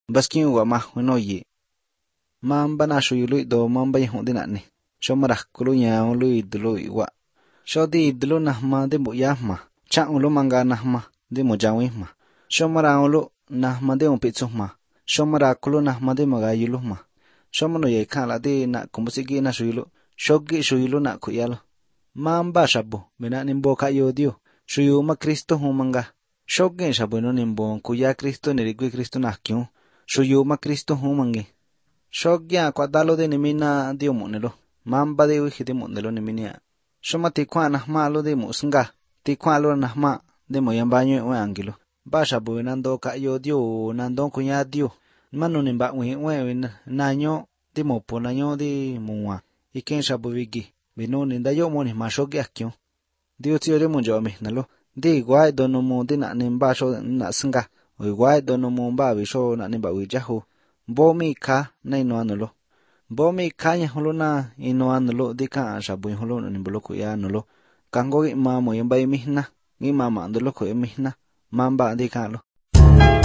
Baskin wa ma no ye. Mamba na shuyu lui do mamba yahun dinani. Shomarak kulu nya lui dulu wa. Shodi idlu nahma de mu yahma. Cha'ulu manga nahma de mu jawihma. Shomarangulu nahma de mu pitsuma. Shomarakulu nahma de magayuluhma. Shomano ye kala de na kumbusigi na shuyulu. Shogi shuyulu na kuyalo. Mamba shabu mena nimbo kayo dio. Shuyu ma Kristo humanga. Shogi shabu no nimbo kuya Kristo nirigui Kristo nakyu. Shuyu ma Kristo humangi. Shogya kwadalo de nimina dio munelo. Mamba de wiki de munelo niminia. Shoma tikwa nahma lo de musunga. Tikwa lo nahma de moyambanyo we angilo. Basha bu nando kayo dio nando kuya dio. Manu nimba we nanyo de mopo nanyo de muwa. Iken shabu vigi. Bino ninda yo moni ma shogya kyo. Dio tiyo de munjo mi nalo. Di guay dono mu de na nimba sho na sunga. Ui guay dono mu mba visho na nimba wijahu. Bomi ka na ino anulo. Bomi ka nya hulo na ino anulo di ka shabu hulo na nimbulo kuya anulo. Kango gi mamo yamba imihna. Gi mama anulo kuya imihna. Mamba di ka lo.